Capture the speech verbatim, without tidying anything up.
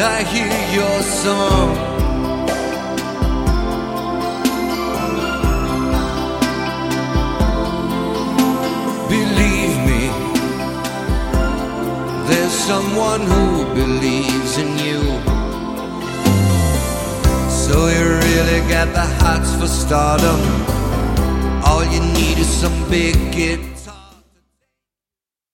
I hear your song. Believe me, there's someone who believes in you. So you really got the hots for stardom. All you need is some big guitar.